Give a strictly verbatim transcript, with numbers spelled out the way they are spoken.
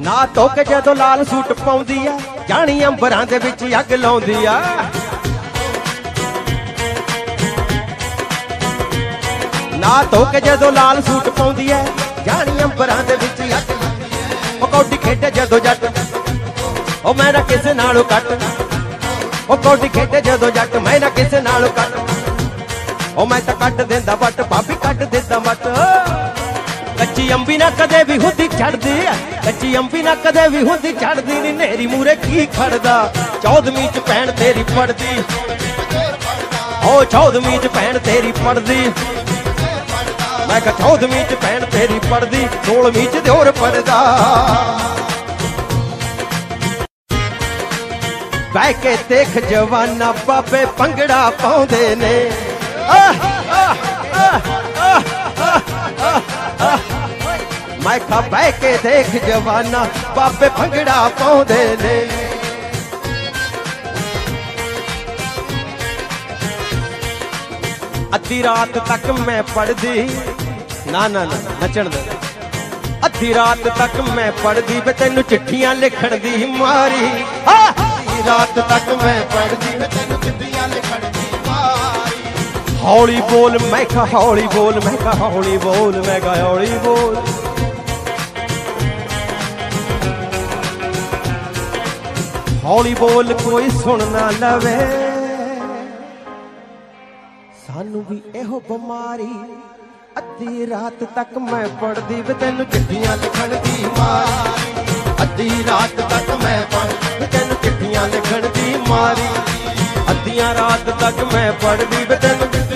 ना धो के जदों लाल सूट पाउंदी आ जानी अंबरां दे विच अग लाउंदी आ। ना धो के जदों लाल सूट पाउंदी है जानी अंबरां दे विच अग लाउंदी है। ओ कौडी खेडे जदों जट ओ मैं ना किसे नालों कट, ओ कौडी खेडे जदों जट मैं ना किसे नालों कट। ओ मैं तां कट देंदा बट भाभी कट देंदा मट। कच्ची अंबी ना कदे भी हुंदी चढ़दी, कच्ची अंबी ना कदे भी हुंदी चढ़दी नी नेरी मूरे की खड़दा। चौदहवीं च भैन तेरी पढ़दी, ओ चौदहवीं च भैन तेरी पढ़दी। मैं कहा चौदहवीं च भैन तेरी पढ़दी, सोलहवीं च दिओर पढ़दा। बह के देख जवाना बाबे भंगड़ा पाउंदे ने। मैं कहा बह के देख जवाना बाबे भंगड़ा पाउंदे ने। अद्धी रात तक मैं पढ़दी, ना ना ना नचण दे। अद्धी रात तक मैं पढ़दी वे तैनू चिट्ठियां लिखण दी मारी। अद्धी रात तक मैं पढ़दी वे तैनू चिट्ठियां लिखण दी मारी। हौली बोल मैं कहा हौली बोल, मैं कहा हौली बोल, मैं कहा हौली बोल। हौली बोल कोई सुन ना लवे, सानू भी एहो बीमारी। अद्धी रात तक मैं पढ़दी वे तैनू चिट्ठियां लिखण दी मारी। अद्धी रात तक मैं पढ़दी वे तैनू चिट्ठियां लिखण दी मारी। अद्धियां रात तक मैं पढ़दी वे तैनू